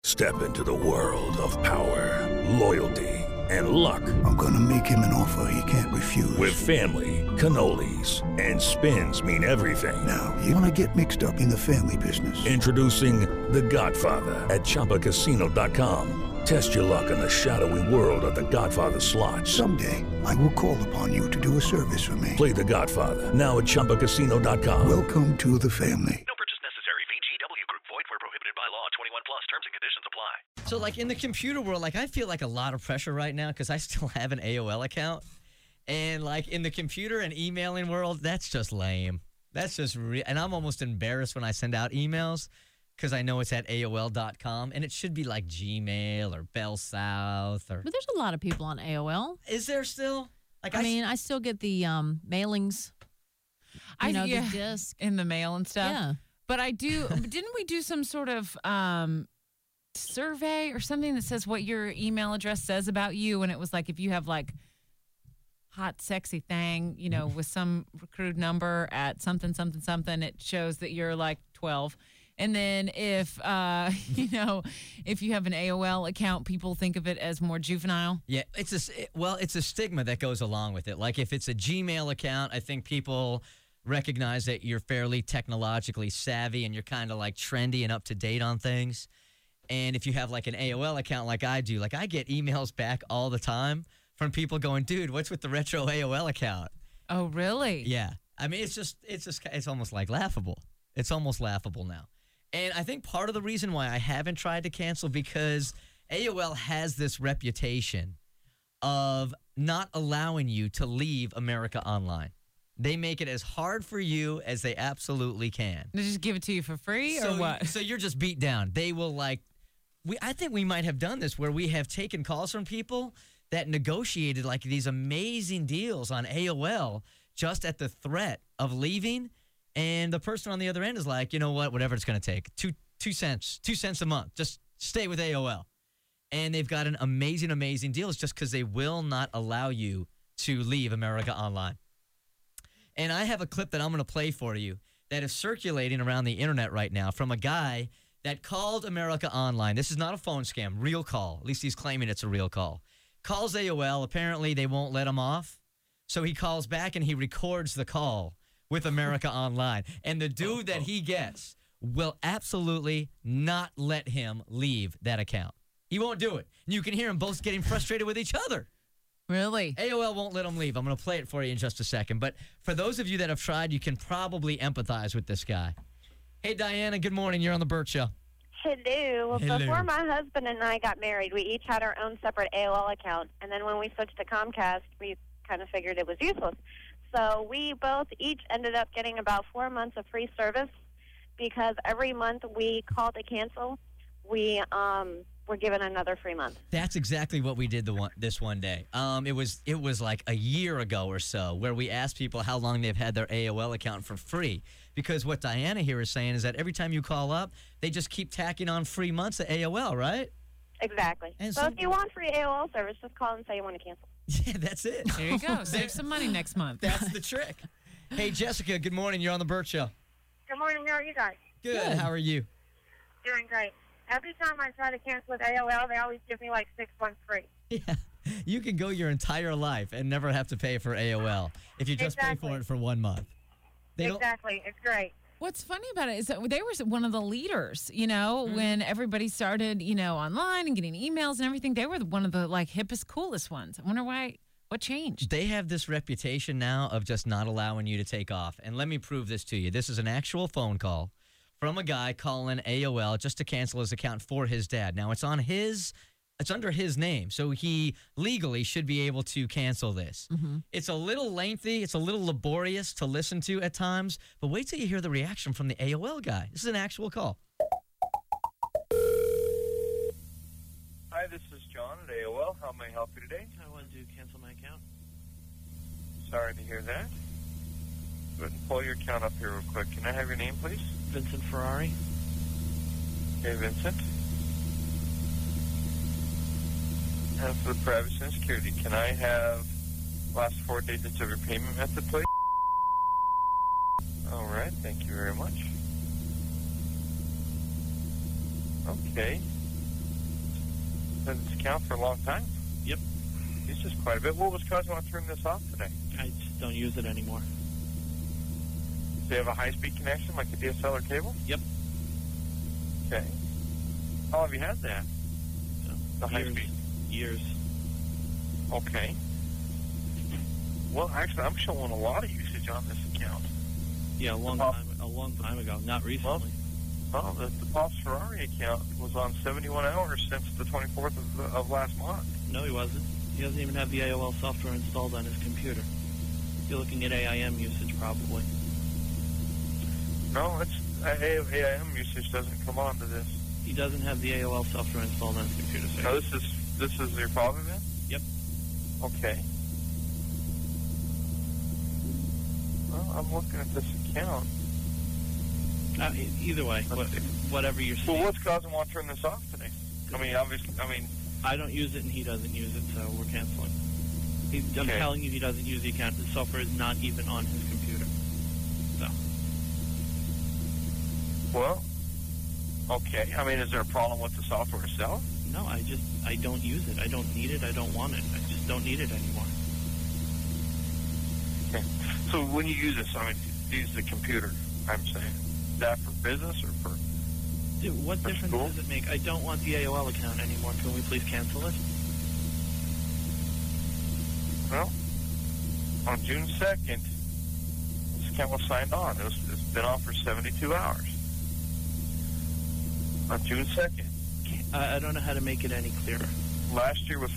Step into the world of power, loyalty, and luck. I'm gonna make him an offer he can't refuse. With family, cannolis, and spins mean everything. Now, you wanna get mixed up in the family business. Introducing The Godfather at ChumbaCasino.com. Test your luck in the shadowy world of The Godfather slot. Someday, I will call upon you to do a service for me. Play The Godfather now at ChumbaCasino.com. Welcome to the family. No purchase necessary. VGW Group. Void where prohibited by law. 21 plus. Terms and conditions apply. So, like, in the computer world, like, I feel like a lot of pressure right now because I still have an AOL account. And, like, in the computer and emailing world, that's just lame. That's just and I'm almost embarrassed when I send out emails because I know it's at AOL.com, and it should be, like, Gmail or Bell South. Or But there's a lot of people on AOL. Is there still? Like, I mean, I still get the mailings, the disc. In the mail and stuff. Yeah. But I do, didn't we do some sort of survey or something that says what your email address says about you? And it was like, if you have like hot, sexy thing, with some crude number at something, something, something, it shows that you're like 12. And then if, if you have an AOL account, people think of it as more juvenile. Yeah, it's a stigma that goes along with it. Like if it's a Gmail account, I think people recognize that you're fairly technologically savvy and you're kind of like trendy and up to date on things. And if you have like an AOL account like I do, like I get emails back all the time from people going, dude, what's with the retro AOL account? Oh, really? Yeah. I mean, it's almost like laughable. It's almost laughable now. And I think part of the reason why I haven't tried to cancel because AOL has this reputation of not allowing you to leave America Online. They make it as hard for you as they absolutely can. They just give it to you for free or what? So you're just beat down. They will I think we might have done this where we have taken calls from people that negotiated like these amazing deals on AOL just at the threat of leaving. And the person on the other end is like, you know what, whatever it's going to take, 2 cents a month, just stay with AOL. And they've got an amazing, amazing deal. It's just because they will not allow you to leave America Online. And I have a clip that I'm going to play for you that is circulating around the internet right now from a guy that called America Online. This is not a phone scam, real call. At least he's claiming it's a real call. Calls AOL. Apparently, they won't let him off. So he calls back and he records the call with America Online. And the dude that he gets will absolutely not let him leave that account. He won't do it. And you can hear them both getting frustrated with each other. Really? AOL won't let him leave. I'm going to play it for you in just a second. But for those of you that have tried, you can probably empathize with this guy. Hey, Diana, good morning. You're on The Burt Show. Hello. Hello. Before my husband and I got married, we each had our own separate AOL account. And then when we switched to Comcast, we kind of figured it was useless. So we both each ended up getting about 4 months of free service because every month we called to cancel, we were given another free month. That's exactly what we did this one day. It was like a year ago or so where we asked people how long they've had their AOL account for free. Because what Diana here is saying is that every time you call up, they just keep tacking on free months of AOL, right? Exactly. And so if you want free AOL service, just call and say you want to cancel. Yeah, that's it. There you go. Save some money next month. That's the trick. Hey, Jessica, good morning. You're on The Burt Show. Good morning. How are you guys? Good. How are you? Doing great. Every time I try to cancel with AOL, they always give me like 6 months free. Yeah. You can go your entire life and never have to pay for AOL if you just pay for it for 1 month. Exactly. It's great. What's funny about it is that they were one of the leaders, when everybody started, online and getting emails and everything. They were one of the hippest, coolest ones. I wonder what changed. They have this reputation now of just not allowing you to take off. And let me prove this to you. This is an actual phone call from a guy calling AOL just to cancel his account for his dad. Now, it's under his name, so he legally should be able to cancel this. Mm-hmm. It's a little lengthy. It's a little laborious to listen to at times, but wait till you hear the reaction from the AOL guy. This is an actual call. Hi, this is John at AOL. How may I help you today? I wanted to cancel my account. Sorry to hear that. Go ahead and pull your account up here real quick. Can I have your name, please? Vincent Ferrari. Hey, Vincent. And for the privacy and security, can I have last 4 digits of your payment method, please? All right, thank you very much. Okay. this account for a long time. Yep. It's just quite a bit. What was causing you to turn this off today? I just don't use it anymore. Do you have a high-speed connection like a DSL or cable? Yep. Okay. How long have you had that? The high-speed? Years. Okay. Well, actually, I'm showing a lot of usage on this account. Yeah, a long time ago, not recently. Well, the Pops Ferrari account was on 71 hours since the 24th of last month. No, he wasn't. He doesn't even have the AOL software installed on his computer. You're looking at AIM usage, probably. No, it's AIM usage doesn't come on to this. He doesn't have the AOL software installed on his computer, sir. No, this is your problem, then? Yep. Okay. Well, I'm looking at this account. Either way, whatever you're saying. Well, what's causing him to turn this off today? I mean, obviously, I don't use it and he doesn't use it, so we're canceling. I'm Okay. telling you, he doesn't use the account. The software is not even on his computer. So. Well, okay. I mean, is there a problem with the software itself? No, I don't use it. I don't need it. I don't want it. I just don't need it anymore. Okay. So when you use this, I mean, use the computer, I'm saying. Is that for business or for... Dude, what difference school? does it make? I don't want the AOL account anymore. Can we please cancel it? Well, on June 2nd, this account was signed on. It's been on for 72 hours. On June 2nd. I don't know how to make it any clearer. Last month was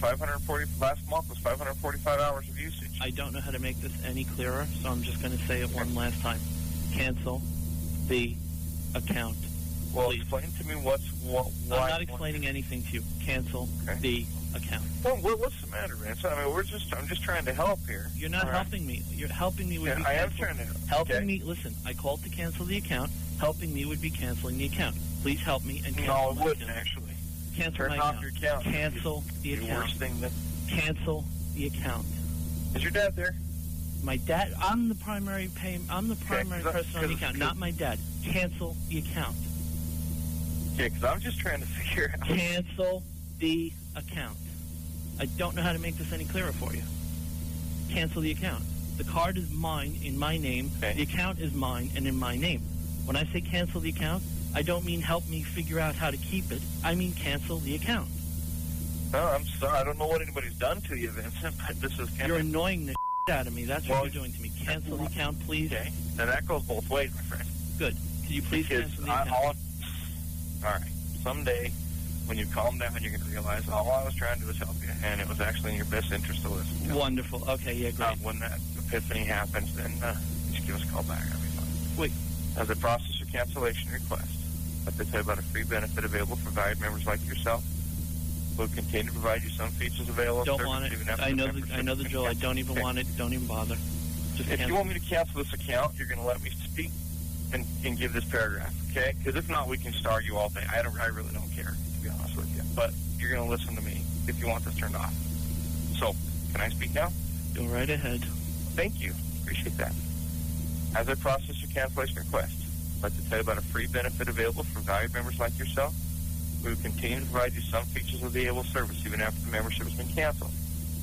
545 hours of usage. I don't know how to make this any clearer, so I'm just going to say it one last time. Cancel the account. Well, please. Explain to me why... I'm not explaining anything to you. Cancel the account. Well, what's the matter, Vince? I mean, I'm just trying to help here. You're not helping me. You're helping me would be I am cancel. trying to help. Helping me, listen, I called to cancel the account. Helping me would be canceling the account. Please help me and cancel No, it my wouldn't, account. actually. Cancel Turn my off account. your account. Cancel the The account. worst thing that... Cancel the account. Is your dad there? My dad, I'm the primary person on the account, not my dad. Cancel the account. Yeah, because I'm just trying to figure out... Cancel the account. I don't know how to make this any clearer for you. Cancel the account. The card is mine in my name. Okay. The account is mine and in my name. When I say cancel the account, I don't mean help me figure out how to keep it. I mean cancel the account. No, I'm sorry. I don't know what anybody's done to you, Vincent, but this is kind You're of... annoying the out of me. That's what you're doing to me. Cancel the account, please. Okay. Now, that goes both ways, my friend. Good. Could you please Because cancel the account? all right. Someday, when you calm down, you're going to realize all I was trying to do was help you, and it was actually in your best interest to listen to. Wonderful. Okay, yeah, great. When that epiphany happens, then just give us a call back. That'll be fine. Wait. As I process your cancellation request, I'd like to tell you about a free benefit available for valued members like yourself. We'll continue to provide you some features available. Don't want it. I know the drill. I don't even want it. Don't even bother. Just if cancel. you want me to cancel this account, you're going to let me speak and give this paragraph, okay? Because if not, we can star you all day. I really don't care, to be honest with you. But you're going to listen to me if you want this turned off. So, can I speak now? Go right ahead. Thank you. Appreciate that. As I process your cancellation request, I'd like to tell you about a free benefit available for valued members like yourself. We will continue to provide you some features of the AOL service even after the membership has been canceled.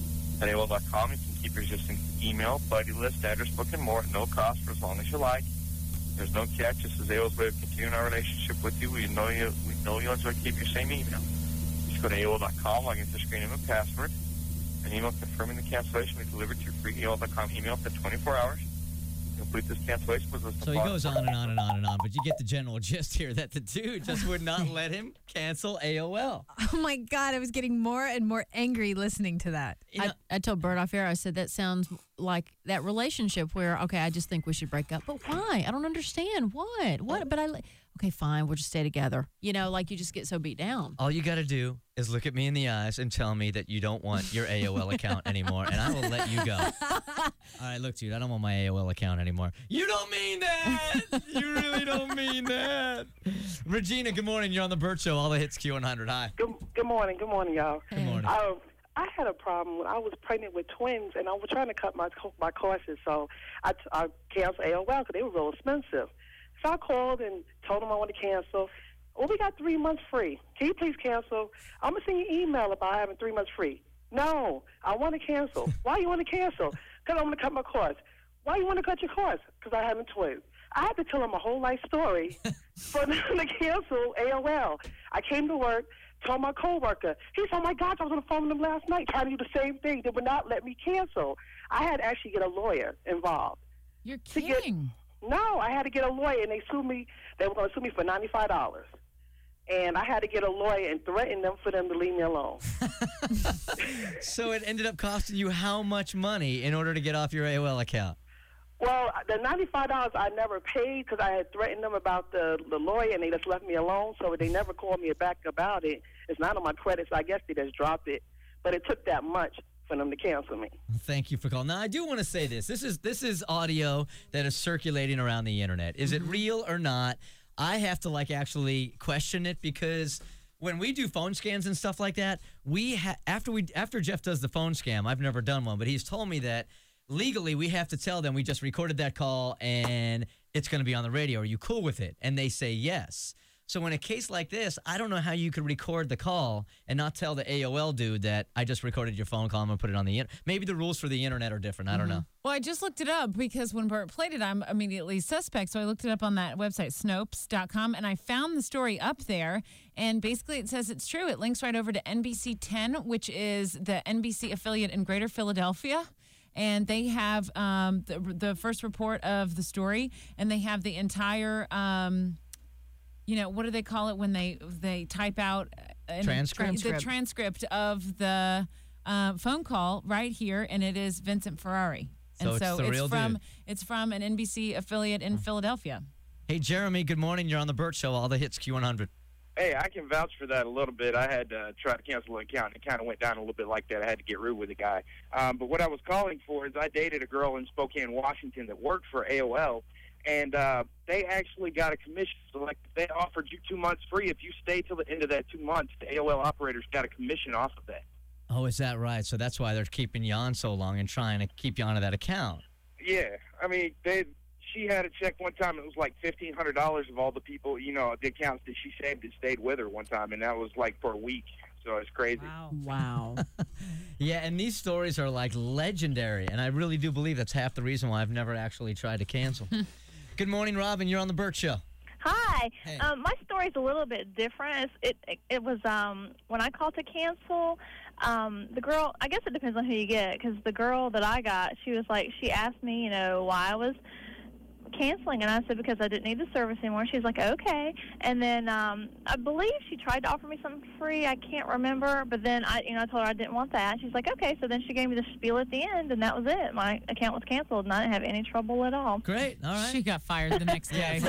At AOL.com, you can keep your existing email, buddy list, address book, and more at no cost for as long as you like. There's no catch. This is AOL's way of continuing our relationship with you. We know you'll enjoy keeping your same email. Just go to AOL.com, log into the screen name and password. An email confirming the cancellation will be delivered to your free AOL.com email within 24 hours. Complete this cancellation with us. So he goes on and on and on and on, but you get the general gist here that the dude just would not let him cancel AOL. Oh my God, I was getting more and more angry listening to that. I told Bert off air, I said, that sounds like that relationship where, okay, I just think we should break up. But why? I don't understand. What? But okay, fine, we'll just stay together. You know, like you just get so beat down. All you got to do is look at me in the eyes and tell me that you don't want your AOL account anymore, and I will let you go. All right, look, dude, I don't want my AOL account anymore. You don't mean that! You really don't mean that! Regina, good morning. You're on the Bert Show. All the hits Q100. Hi. Good morning, y'all. Good morning. I had a problem when I was pregnant with twins, and I was trying to cut my courses, so I canceled AOL because they were real expensive. So I called and told them I wanted to cancel. well, we got 3 months free. Can you please cancel? I'm going to send you an email about having 3 months free. No, I want to cancel. Why you want to cancel? Because I'm going to cut my course. Why you want to cut your course? Because I having twins. I had to tell them a whole life story for them to cancel AOL. I came to work, told my coworker. He said, oh, my gosh, I was on the phone with them last night trying to do the same thing. They would not let me cancel. I had to actually get a lawyer involved. You're kidding. No, I had to get a lawyer, and they sued me. They were going to sue me for $95. And I had to get a lawyer and threaten them for them to leave me alone. So it ended up costing you how much money in order to get off your AOL account? Well, the $95 I never paid because I had threatened them about the lawyer, and they just left me alone, so they never called me back about it. It's not on my credit, so I guess they just dropped it. But it took that much for them to cancel me. Thank you for calling. Now, I do want to say this. This is audio that is circulating around the internet. Is it real or not? I have to, actually question it because when we do phone scans and stuff like that, after Jeff does the phone scam, I've never done one, but he's told me that legally we have to tell them we just recorded that call and it's going to be on the radio. Are you cool with it? And they say yes. So in a case like this, I don't know how you could record the call and not tell the AOL dude that I just recorded your phone call. I'm going to put it on the internet. Maybe the rules for the internet are different. I don't know. Well, I just looked it up because when Bert played it, I'm immediately suspect. So I looked it up on that website, Snopes.com, and I found the story up there. And basically it says it's true. It links right over to NBC 10, which is the NBC affiliate in Greater Philadelphia. And they have the first report of the story, and they have the entire what do they call it when they type out the transcript of the phone call right here, and it is Vincent Ferrari. So and it's the real dude. It's from an NBC affiliate in Philadelphia. Hey, Jeremy, good morning. You're on the Burt Show, all the hits Q100. Hey, I can vouch for that a little bit. I had tried to cancel an account, and it kind of went down a little bit like that. I had to get rude with the guy. But what I was calling for is I dated a girl in Spokane, Washington that worked for AOL, and they actually got a commission. So, they offered you 2 months free. If you stay till the end of that 2 months, the AOL operators got a commission off of that. Oh, is that right? So that's why they're keeping you on so long and trying to keep you onto that account. Yeah. I mean, she had a check one time. It was like $1,500 of all the people, the accounts that she saved that stayed with her one time, and that was for a week. So it's crazy. Wow. Yeah, and these stories are legendary, and I really do believe that's half the reason why I've never actually tried to cancel. Good morning, Robin. You're on the Burt Show. Hi. Hey. My story's a little bit different. It was when I called to cancel. The girl, I guess it depends on who you get, because the girl that I got, she asked me, why I was canceling, and I said because I didn't need the service anymore. She was like, okay. And then I believe she tried to offer me something free. I can't remember, but then I told her I didn't want that. She's like, okay. So then she gave me the spiel at the end, and that was it. My account was canceled, and I didn't have any trouble at all. Great. All right. She got fired the next day.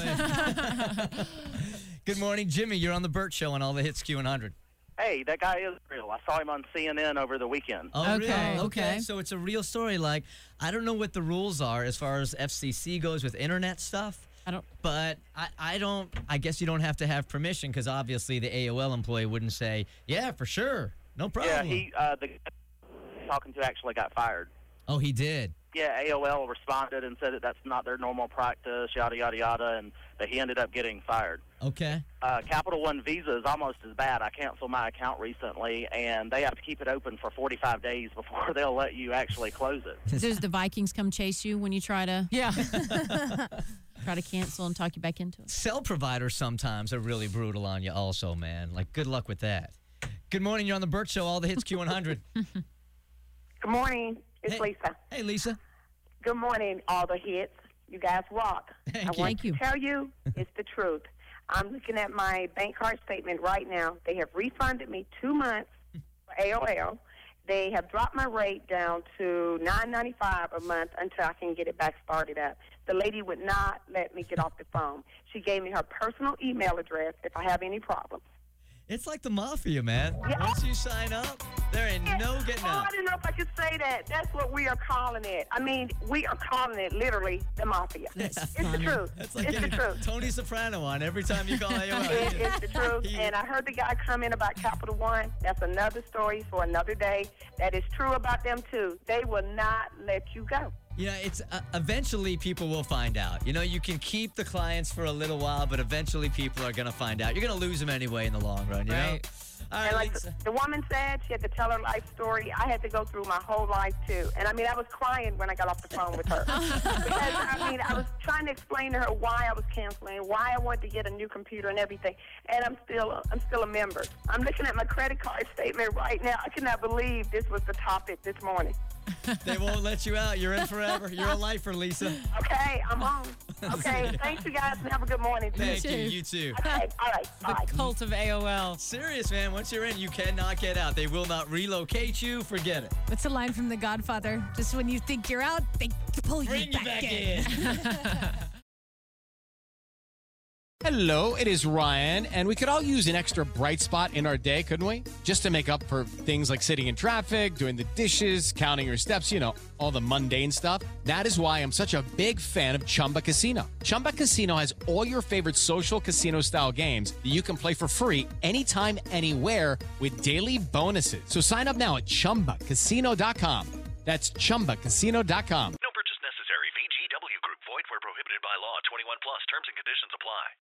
Good morning, Jimmy. You're on the Burt Show on all the hits Q100. Hey, that guy is real. I saw him on CNN over the weekend. Oh, okay. Really? Okay. So it's a real story. I don't know what the rules are as far as FCC goes with internet stuff. But I guess you don't have to have permission because obviously the AOL employee wouldn't say, yeah, for sure. No problem. Yeah, the guy talking to actually got fired. Oh, he did? Yeah, AOL responded and said that that's not their normal practice, yada, yada, yada, and that he ended up getting fired. Okay. Capital One Visa is almost as bad. I canceled my account recently, and they have to keep it open for 45 days before they'll let you actually close it. Does the Vikings come chase you when you try to try to cancel and talk you back into it? Cell providers sometimes are really brutal on you also, man. Good luck with that. Good morning. You're on the Burt Show, all the hits Q100. Good morning. It's Lisa. Hey, Lisa. Good morning, all the hits. You guys rock. I want to tell you, it's the truth. I'm looking at my bank card statement right now. They have refunded me 2 months for AOL. They have dropped my rate down to $9.95 a month until I can get it back started up. The lady would not let me get off the phone. She gave me her personal email address if I have any problems. It's like the mafia, man. Yeah. Once you sign up, there ain't no getting out. I didn't know if I could say that. That's what we are calling it. I mean, we are calling it literally the mafia. It's the truth. It's like the truth. Tony Soprano on every time you call AOL. It's the truth. And I heard the guy come in about Capital One. That's another story for another day. That is true about them, too. They will not let you go. You know, it's eventually people will find out. You know, you can keep the clients for a little while, but eventually people are going to find out. You're going to lose them anyway in the long run, you know? All right, and like the woman said, she had to tell her life story. I had to go through my whole life, too. And, I mean, I was crying when I got off the phone with her. Because, I mean, I was trying to explain to her why I was canceling, why I wanted to get a new computer and everything. And I'm still a member. I'm looking at my credit card statement right now. I cannot believe this was the topic this morning. They won't let you out. You're in forever. You're a lifer, Lisa. Okay, I'm on. Okay, thanks, you guys, and have a good morning. Thank you. You too. Okay, all right, bye. The cult of AOL. Serious, man. Once you're in, you cannot get out. They will not relocate you. Forget it. What's a line from The Godfather? Just when you think you're out, they pull Bring you back in. Hello, it is Ryan, and we could all use an extra bright spot in our day, couldn't we? Just to make up for things like sitting in traffic, doing the dishes, counting your steps, you know, all the mundane stuff. That is why I'm such a big fan of Chumba Casino. Chumba Casino has all your favorite social casino-style games that you can play for free anytime, anywhere with daily bonuses. So sign up now at ChumbaCasino.com. That's ChumbaCasino.com. No purchase necessary. VGW Group. Void where prohibited by law. 21 plus. Terms and conditions apply.